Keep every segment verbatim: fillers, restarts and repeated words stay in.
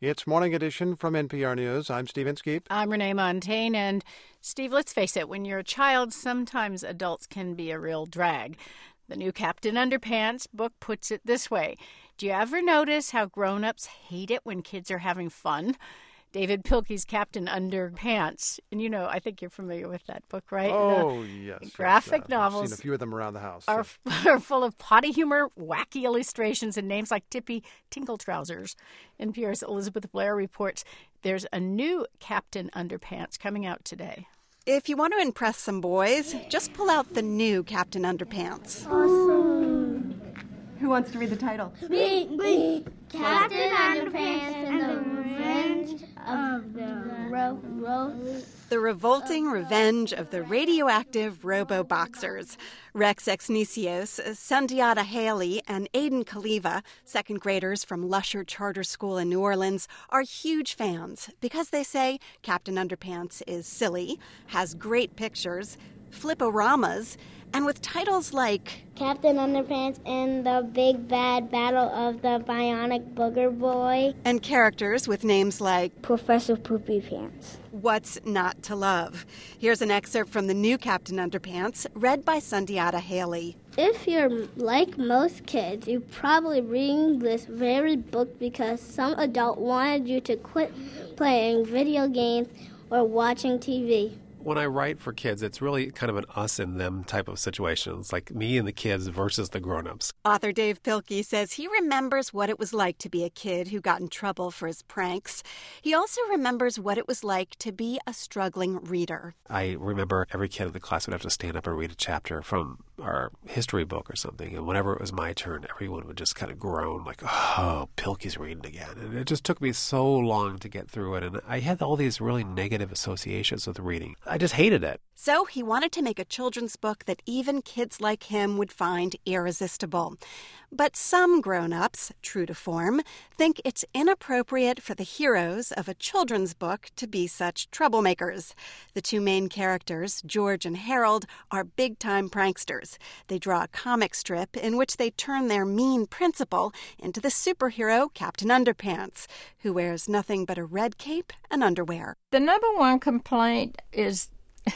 It's Morning Edition from N P R News. I'm Steve Inskeep. I'm Renee Montaigne. And, Steve, let's face it, when you're a child, sometimes adults can be a real drag. The new Captain Underpants book puts it this way. Do you ever notice how grown-ups hate it when kids are having fun? David Pilkey's Captain Underpants. And, you know, I think you're familiar with that book, right? Oh, the yes. Graphic yes, uh, novels. I've seen a few of them around the house. Are, are full of potty humor, wacky illustrations, and names like Tippy Tinkle Trousers. N P R's Elizabeth Blair reports there's a new Captain Underpants coming out today. If you want to impress some boys, just pull out the new Captain Underpants. Awesome. Who wants to read the title? Me, me. Captain Underpants and the Revenge of the Ro- Ro- The Revolting Revenge of the Radioactive Robo-Boxers. Rex Exnicios, Sundiata Haley, and Aiden Kaliva, second graders from Lusher Charter School in New Orleans, are huge fans because they say Captain Underpants is silly, has great pictures, fliporamas, and with titles like Captain Underpants and the Big Bad Battle of the Bionic Booger Boy, and characters with names like Professor Poopy Pants. What's Not to Love? Here's an excerpt from the new Captain Underpants, read by Sundiata Haley. If you're like most kids, you're probably reading this very book because some adult wanted you to quit playing video games or watching T V. When I write for kids, it's really kind of an us and them type of situation. It's like me and the kids versus the grown-ups. Author Dave Pilkey says he remembers what it was like to be a kid who got in trouble for his pranks. He also remembers what it was like to be a struggling reader. I remember every kid in the class would have to stand up and read a chapter from our history book or something. And whenever it was my turn, everyone would just kind of groan like, oh, Pilkey's reading again. And it just took me so long to get through it. And I had all these really negative associations with reading. I just hated it. So he wanted to make a children's book that even kids like him would find irresistible. But some grown-ups, true to form, think it's inappropriate for the heroes of a children's book to be such troublemakers. The two main characters, George and Harold, are big-time pranksters. They draw a comic strip in which they turn their mean principal into the superhero Captain Underpants, who wears nothing but a red cape and underwear. The number one complaint is...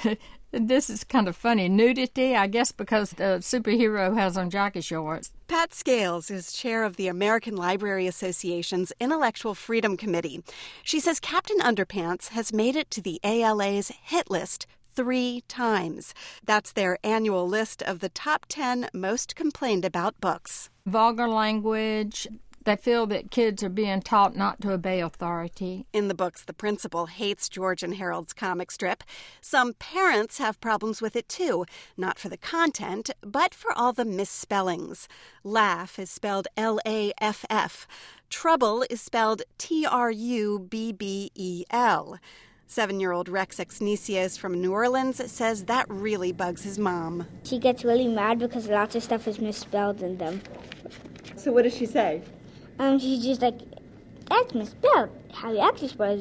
This is kind of funny. Nudity, I guess because the superhero has on jockey shorts. Pat Scales is chair of the American Library Association's Intellectual Freedom Committee. She says Captain Underpants has made it to the A L A's hit list three times. That's their annual list of the top ten most complained about books. Vulgar language. They feel that kids are being taught not to obey authority. In the books, the principal hates George and Harold's comic strip. Some parents have problems with it, too. Not for the content, but for all the misspellings. Laugh is spelled L A F F. Trouble is spelled T R U B B E L. Seven-year-old Rex Exnicios from New Orleans says that really bugs his mom. She gets really mad because lots of stuff is misspelled in them. So what does she say? Um, she's just like, that's misspelled. How you actually spell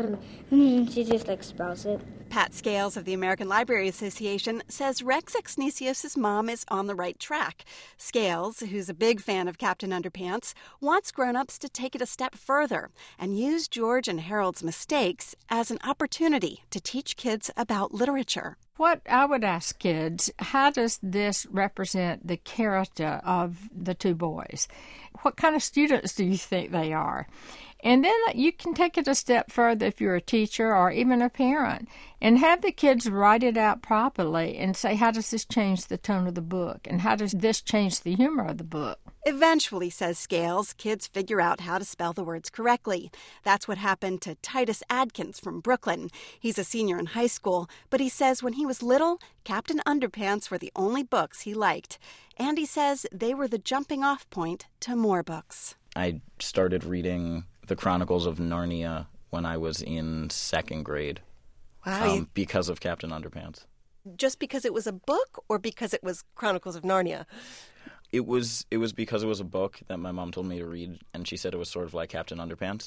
it. She just like spells it. Pat Scales of the American Library Association says Rex Exnicios' mom is on the right track. Scales, who's a big fan of Captain Underpants, wants grown-ups to take it a step further and use George and Harold's mistakes as an opportunity to teach kids about literature. What I would ask kids, how does this represent the character of the two boys? What kind of students do you think they are? And then you can take it a step further if you're a teacher or even a parent and have the kids write it out properly and say, how does this change the tone of the book? And how does this change the humor of the book? Eventually, says Scales, kids figure out how to spell the words correctly. That's what happened to Titus Adkins from Brooklyn. He's a senior in high school, but he says when he was little, Captain Underpants were the only books he liked. And he says they were the jumping-off point to more books. I started reading The Chronicles of Narnia when I was in second grade. Wow. Um, because of Captain Underpants. Just because it was a book or because it was Chronicles of Narnia? It was it was because it was a book that my mom told me to read, and she said it was sort of like Captain Underpants.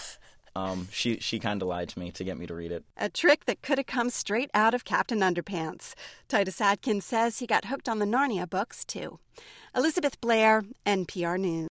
um, she she kind of lied to me to get me to read it. A trick that could have come straight out of Captain Underpants. Titus Adkins says he got hooked on the Narnia books, too. Elizabeth Blair, N P R News.